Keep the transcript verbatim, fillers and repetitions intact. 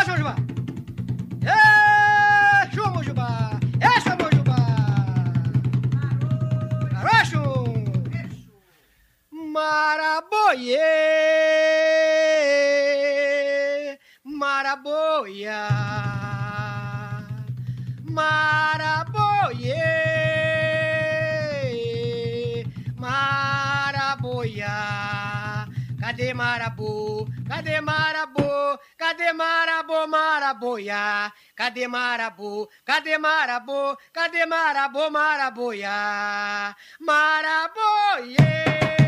Ô, João Jubá! Ê, João Jubá! Ê, João Jubá! Aroxo! Maraboie! Maraboia! Maraboie! Maraboia! Cadê Marabu? Cadê Marabu? Cadê Marabu, Maraboia? Cadê Marabu? Cadê Marabu? Cadê Marabu, Maraboia? Maraboie!